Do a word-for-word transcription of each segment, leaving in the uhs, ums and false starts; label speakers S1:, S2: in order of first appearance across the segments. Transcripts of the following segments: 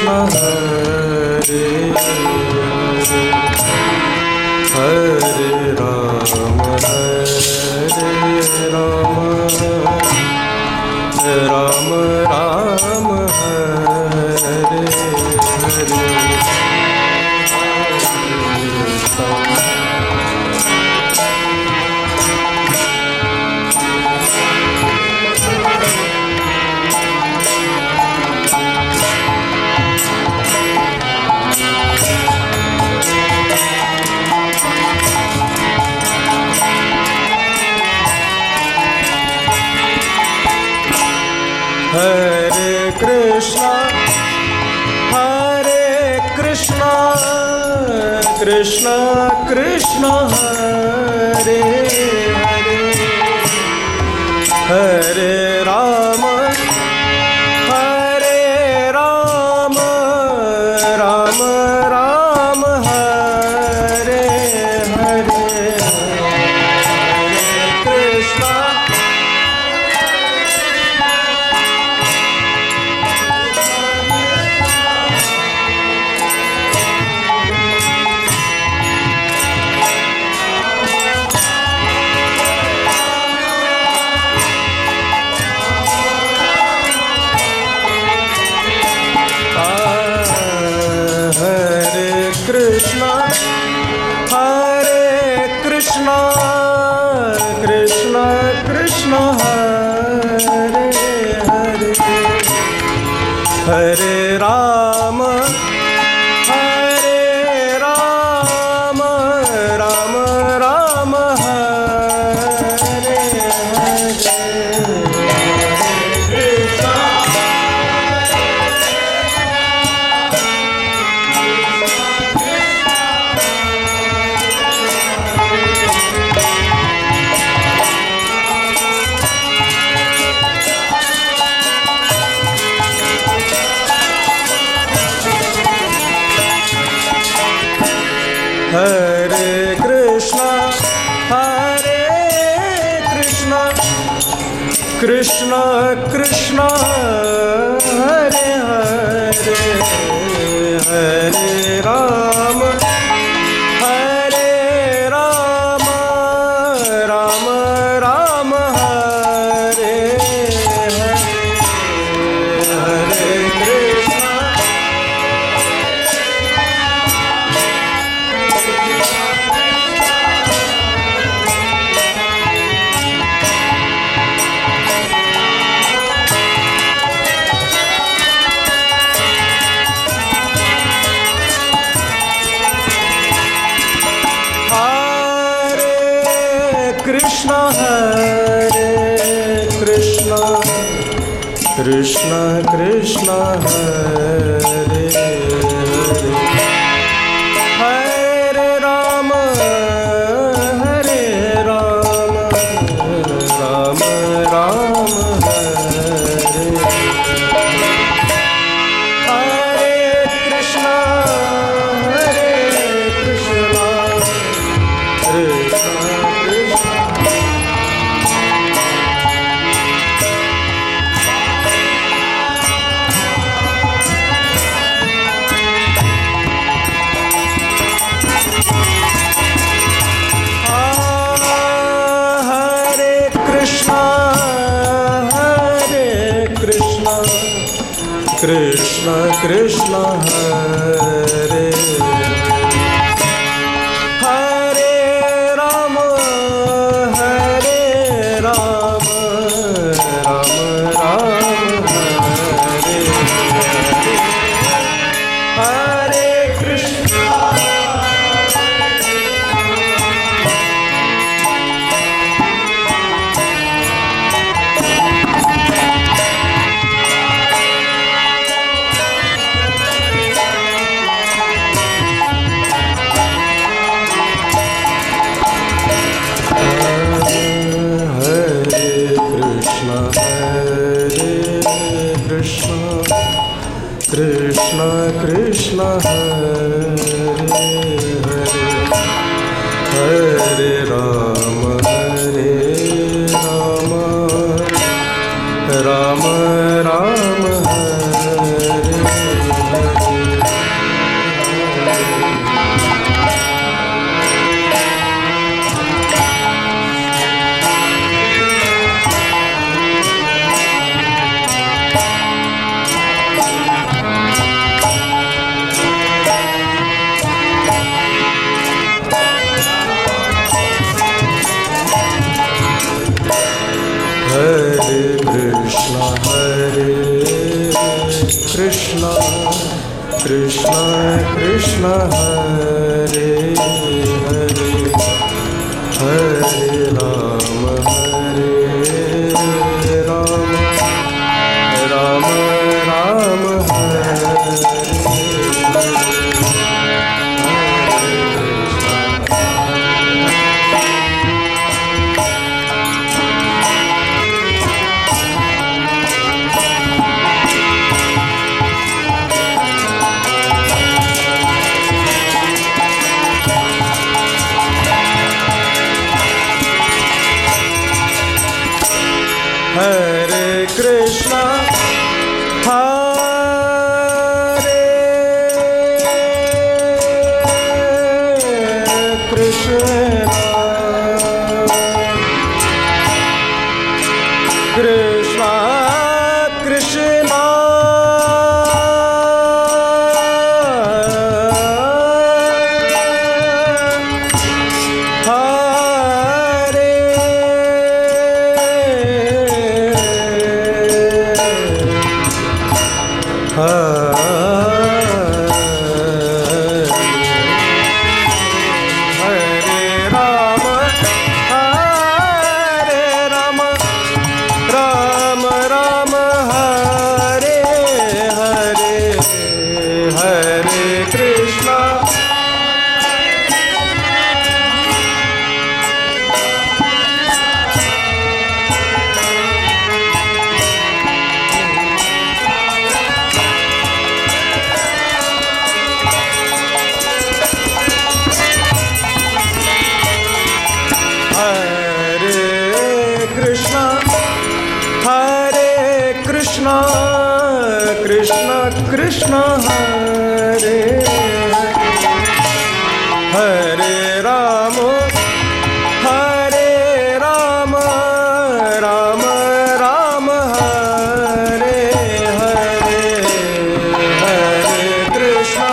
S1: Krishna Hare Hare Ram Hare Ram Ram Ram Hare Hare Hare Krishna Hare Krishna Krishna Krishna Hare Hare Hare Ram Hare Ram Ram Ram Hare Hare Hare Krishna Krishna Hare Krishna Krishna Krishna Hare Hare Hare Ram Hare Ram Ram Ram Hare Hare Hare Krishna Hare Krishna Krishna Krishna Hare Hare Hare Ram Hare Ram Ram Ram Hare Hare Hare Krishna Krishna Hare Krishna Krishna Krishna Hare Hare Hare Ram Hare Ram Ram Ram Hare Hare Krishna Hare Krishna Krishna Krishna Krishna Hare Hare Ram Hare Ram Ram Ram Hare Hare Krishna Krishna Krishna Hare Hare Hare Ram Hare Ram Ram Ram Hare Hare Krishna Krishna Hare Hare Hare Rama Hare Rama Rama Rama Hare Hare Krishna, Hare Krishna, Krishna Krishna, Krishna Hare Hare Rama Hare Rama Rama Rama Hare Hare Hare Krishna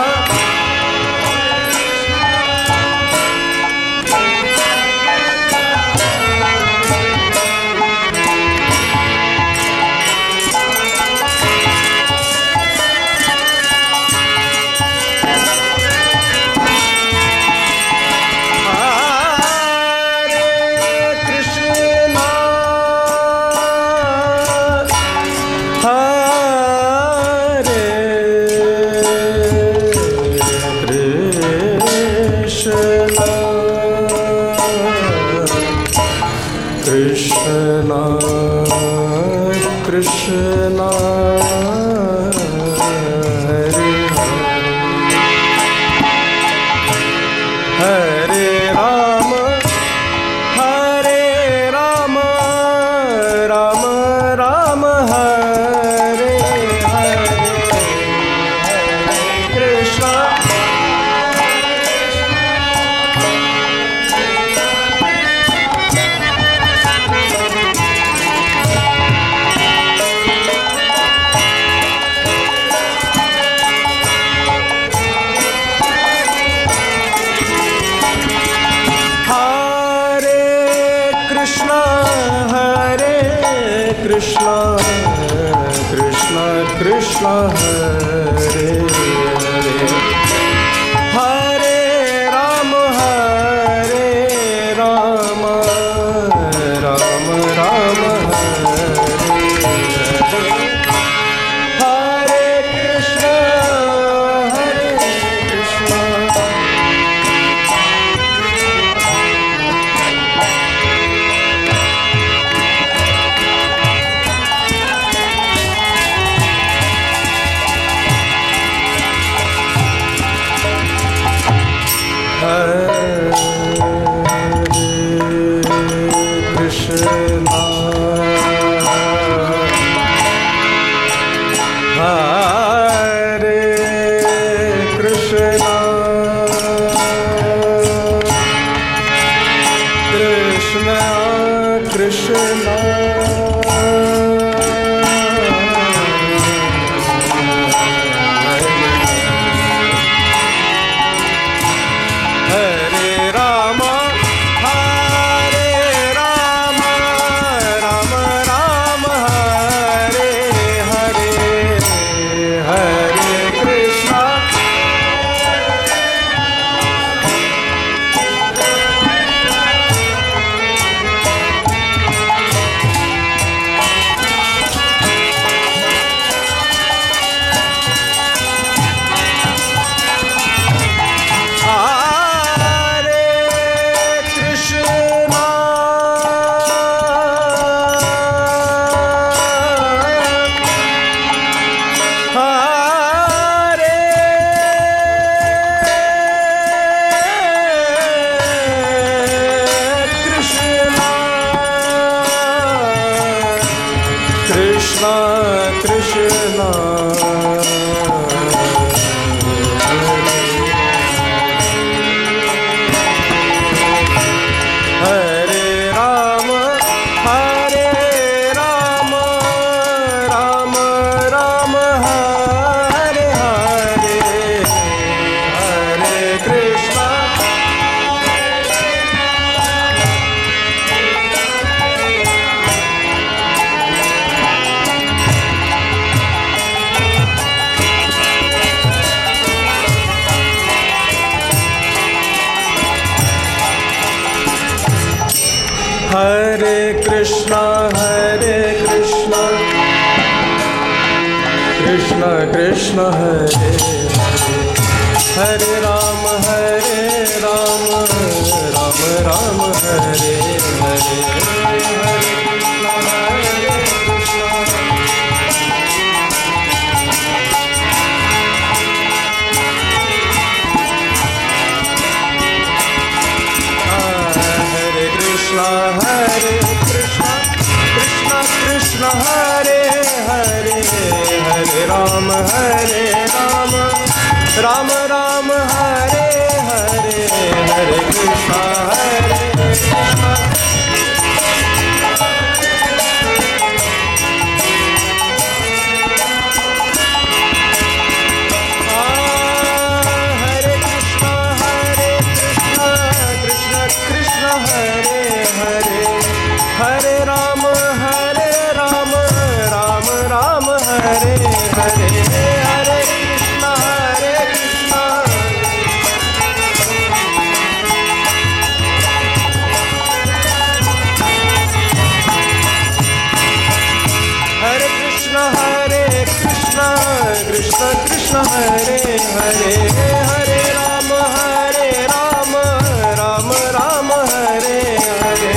S1: Krishna Krishna Hare Hare Rama Hare Rama Rama Rama Hare Hare Krishna Krishna Krishna Krishna Hare Hare Hare Rama Hare Rama Rama Rama Hare Hare Krishna Hare Krishna Hare Krishna, Hare Krishna, Krishna Krishna, Hare Hare, Hare Rama, Hare Rama, Rama Rama, Hare Hare, Hare Krishna, Hare Krishna. Hare Krishna, Hare Krishna, Krishna Krishna, Hare Hare, Hare Rama, Hare Rama, Rama Rama, Hare Hare, Hare Krishna, Hare Krishna. Hare Rama, Hare Rama, Rama Rama, Hare Hare, Hare Krishna, Hare Krishna, Hare Krishna, Hare Krishna, Krishna Krishna, Hare Hare, Hare Rama, Hare Rama, Rama Rama, Hare Hare.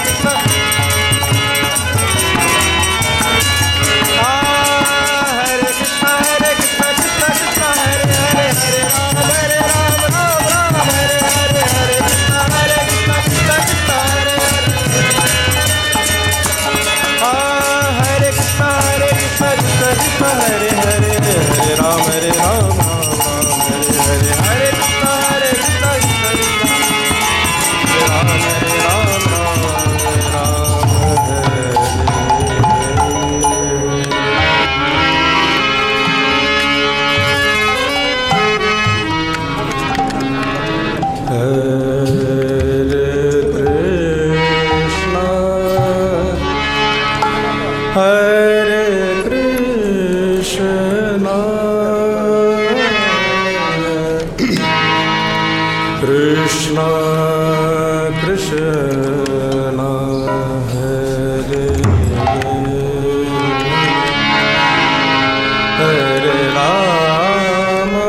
S1: Hare Krishna Hare Hare Hare Ram Hare Ram Ram Ram Hare Hare Hare Krishna Hare Krishna Krishna Krishna Hare Ram Hare Ram Ram Ram Hare Krishna Krishna Hare Hare Rama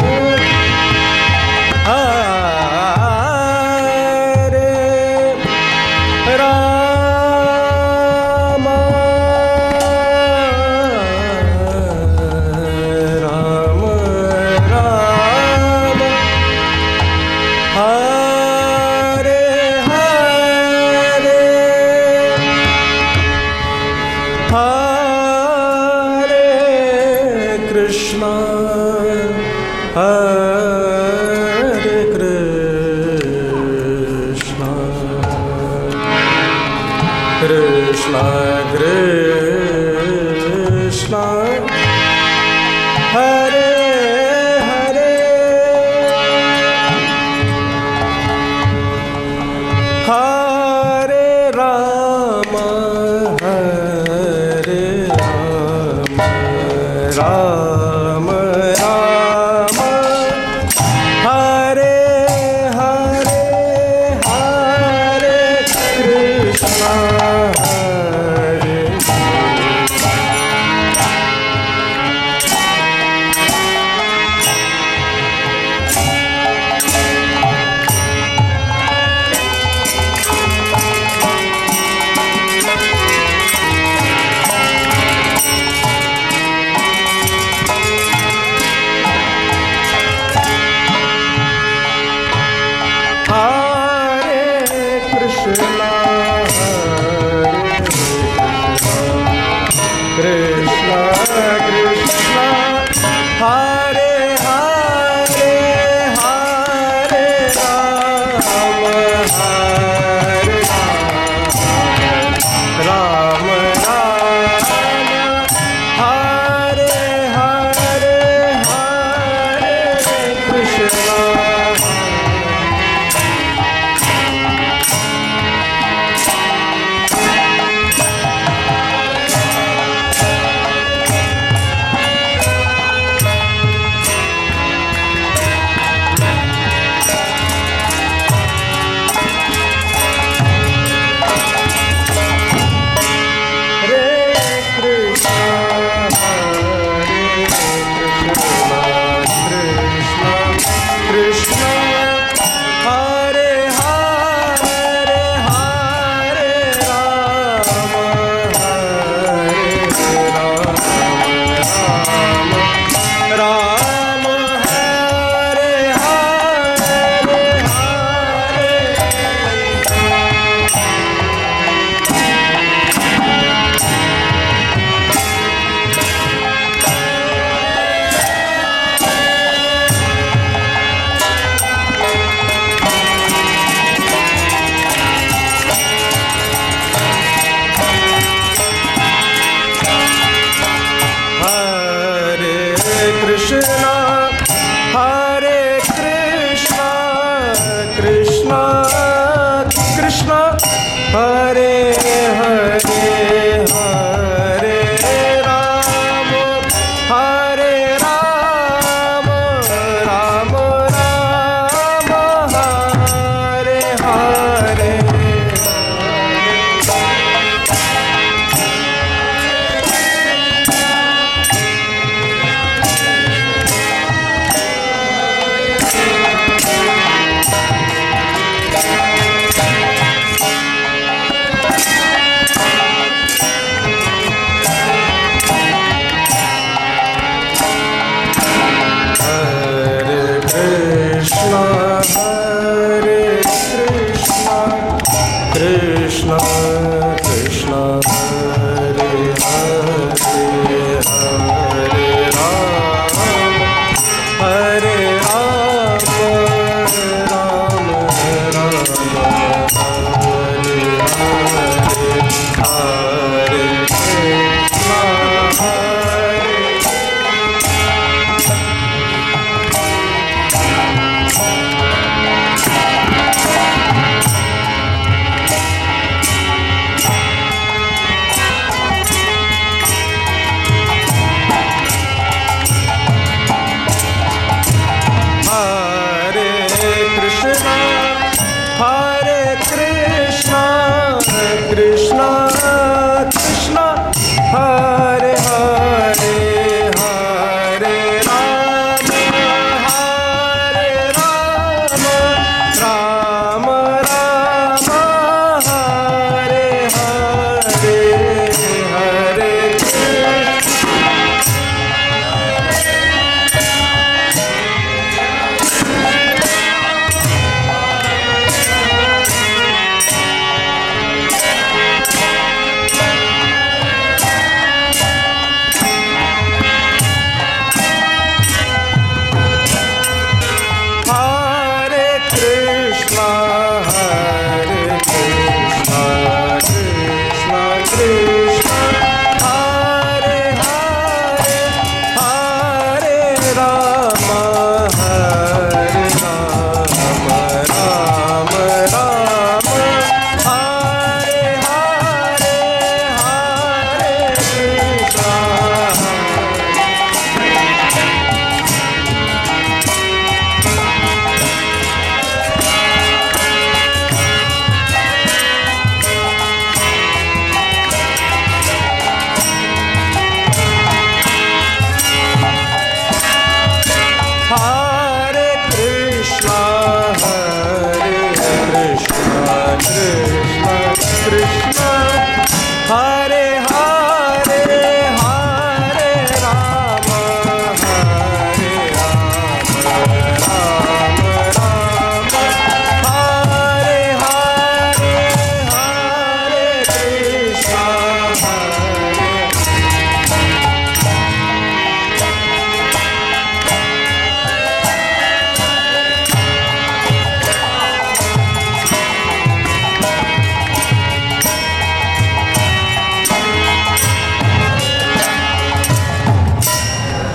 S1: Hare Rama Rama Rama Hare Hare Hare Krishna Hare Krishna Krishna Krishna Hare Hare Rama Hare Rama Rama Rama Hare Hare Hare Krishna Hare Krishna Krishna Hare Hare Hare Rama Hare Rama Rama Hare Hare Hare Krishna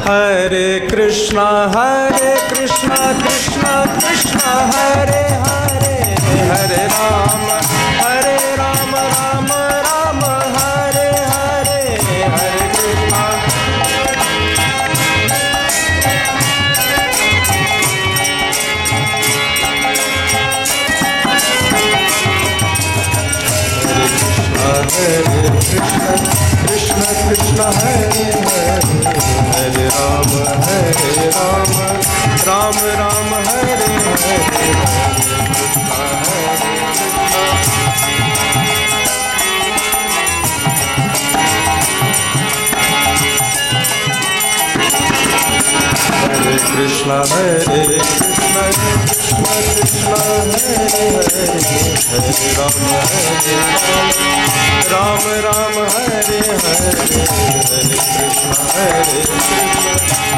S1: Hare Krishna, Hare Krishna, Krishna Krishna, Hare Hare, Hare Rama, Hare Rama, Rama Rama, Hare Hare, Hare Krishna. Hare Krishna, Krishna Krishna, Hare Hare, Hare Rama, Hare Rama, Rama Rama, Hare Hare, Hare Krishna, Hare Krishna, Krishna Krishna, Hare Hare, Hare Rama, Hare Rama, Rama Rama, Hare Hare, Hare Krishna, Hare Krishna.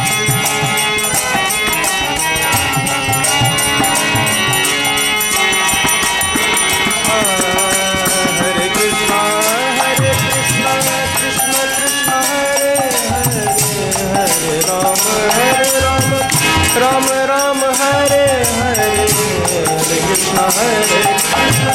S1: Hare Krishna, Hare Krishna, Krishna Krishna, Hare Hare, Hare Rama, Hare Rama, Rama Rama, Hare Hare, Hare Krishna, Hare Krishna.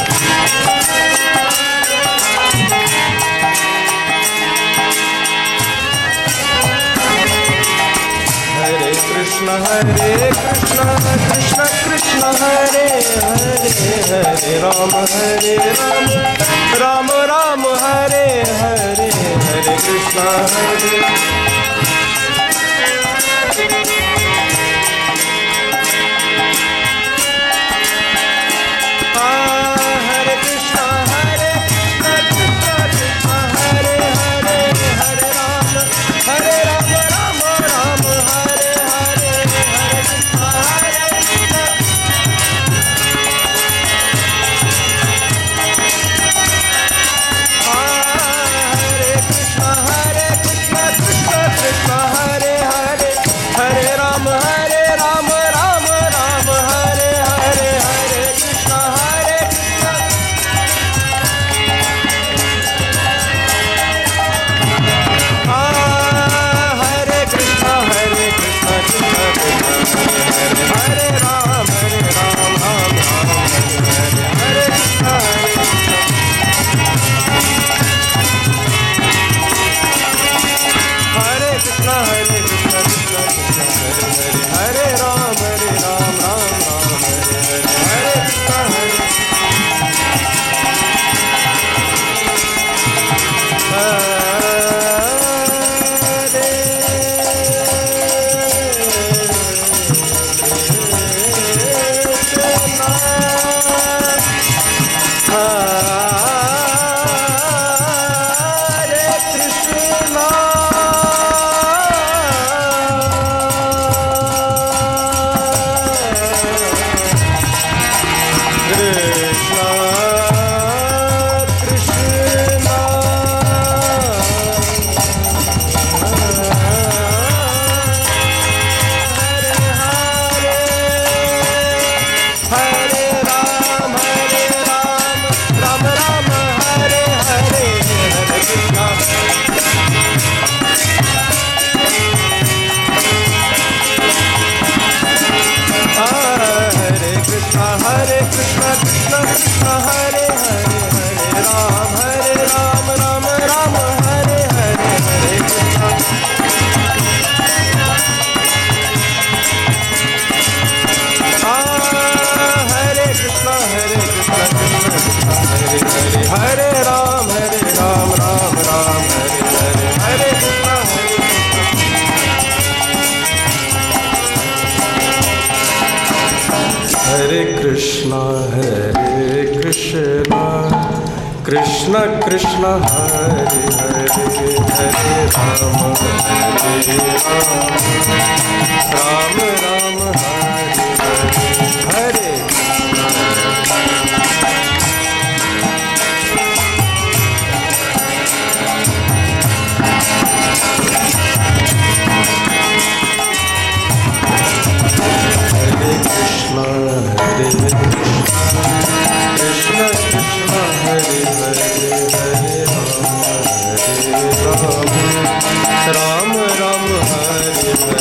S1: Hare Krishna, Hare Krishna, Krishna Krishna, Hare Hare, Hare Rama, Hare Rama, Rama Rama, Hare Hare, Hare Krishna, Hare. Hare Krishna, Hare Krishna, Krishna Krishna, Hare Hare, Hare Rama, Hare Rama, Rama Rama, Hare Hare, Hare Krishna, Hare Krishna. Hare Krishna, Hare Krishna, Krishna Krishna, Hare Hare, Hare Rama, Hare Rama, Rama Rama, Hare Hare, Hare Krishna, Hare Krishna. Hare Krishna, Hare Krishna, Krishna Krishna, Hare Hare, Hare Rama, Hare Rama, Rama Rama, Hare Hare, Hare Krishna, Hare Krishna. Hare Krishna, Hare Krishna, Krishna Krishna, Hare Hare, Hare Rama, Hare Rama, Rama Rama, Hare Hare, Hare Krishna, Hare Krishna Krishna Hare Hare Hare Rama Hare Rama Rama Rama Hare Ram Ram Hare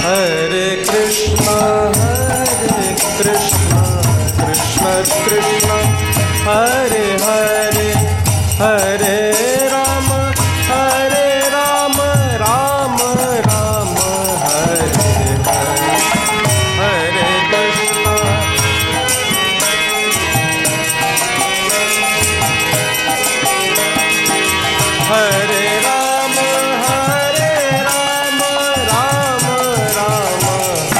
S1: Hare Krishna, Hare Krishna, Krishna Krishna, Hare Hare, Hare Rama, Hare Rama, Rama Rama, Hare Hare, Hare Krishna. Hare Rama, Hare Rama, Rama Rama,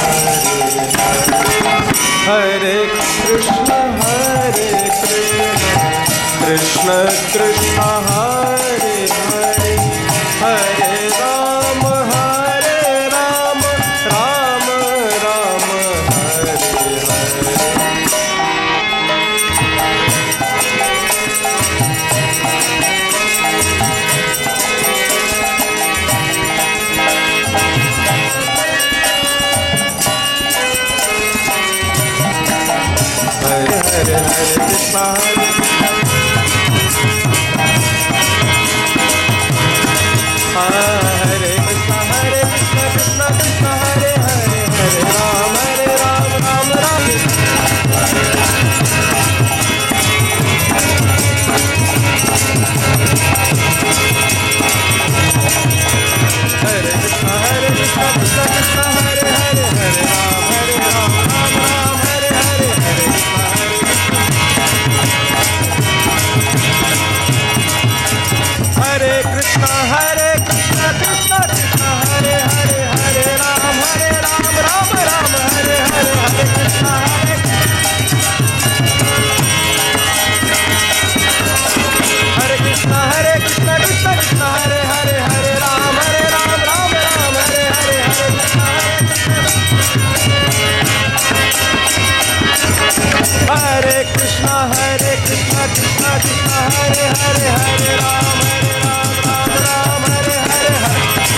S1: Hare Hare, Hare Krishna, Hare Krishna, Krishna Krishna, Hare Hare, Hare Rama, Hare Rama, Rama Rama, Hare Hare. Hare Hare, Hare Krishna, Hare Hare Krishna, Hare Krishna, Krishna Krishna, Hare Hare, Hare Ram, Hare Ram, Ram Ram. Hare Krishna, Hare Krishna, Krishna Krishna, Hare Hare, Hare Ram, Hare Ram, Ram Ram, Hare Hare, Hare Krishna, Hare Krishna. Hare Krishna, Hare Krishna, Krishna Krishna, Hare Hare, Hare Ram, Hare Ram, Ram Ram, Hare Hare, Hare Krishna, Hare Hare Krishna, Hare Krishna, Krishna Krishna, Hare Hare, Hare Ram, Hare Ram, Ram Ram, Hare Hare, Hare Krishna, Hare Hare Krishna, Hare Krishna, Krishna Krishna, Hare Hare, Hare Ram, Hare Ram, Ram Ram, Hare Hare, Hare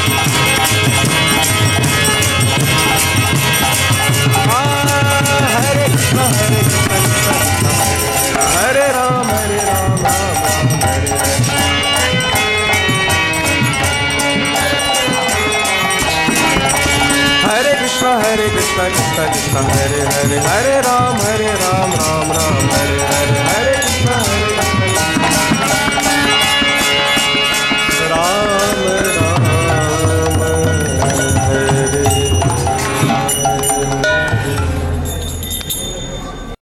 S1: Hare Krishna, Hare Krishna, Krishna Krishna, Hare Ram, Hare Ram, Ram Ram, Hare Hare. Hare Krishna, Hare Krishna, Krishna Krishna, Hare Hare, Hare Ram, Hare Ram, Ram Ram, Hare Hare.